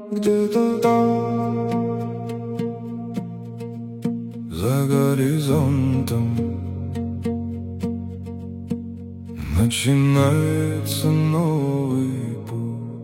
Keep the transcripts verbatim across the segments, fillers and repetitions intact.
где-то там, за горизонтом, начинается новый путь.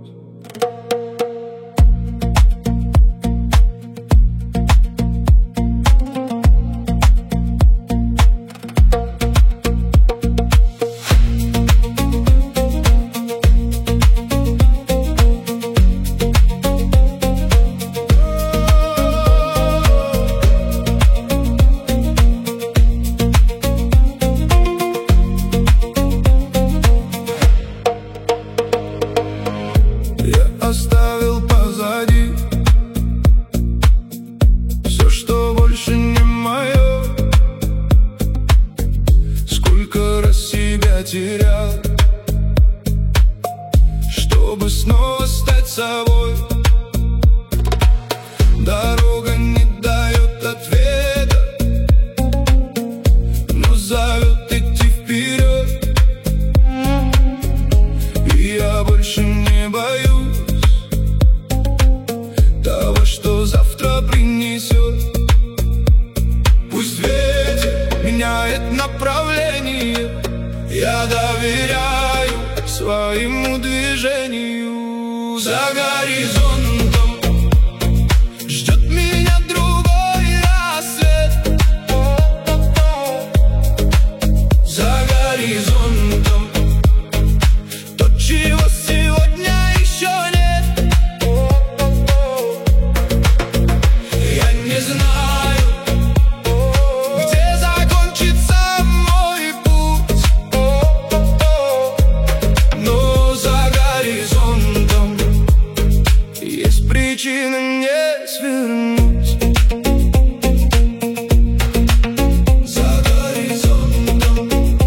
Оставил позади все, что больше не мое. Сколько раз себя терял, чтобы снова стать собой. Дорога не дает ответа, но зовет идти вперед. И я больше не боюсь того, что завтра принесет. Пусть ветер меняет направление, я доверяю своему движению. За горизонтом ждет меня другой рассвет. За горизонтом то, чего сегодня еще нет. Я не знаю, где закончится мой путь, но за горизонтом есть причина не свернуть. За горизонтом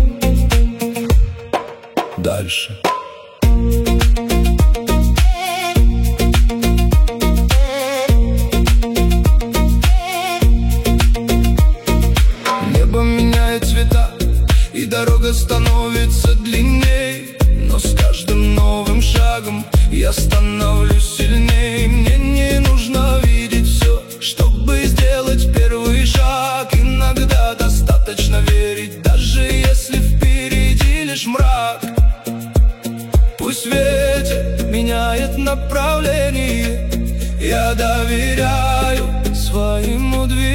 дальше. Небо меняет цвета, и дорога становится длинней, но с каждым новым шагом я становлюсь сильней. Мне не нужно видеть все, чтобы сделать первый шаг. Иногда достаточно верить, даже если впереди лишь мрак. Пусть ветер меняет направление, я доверяю своему движению.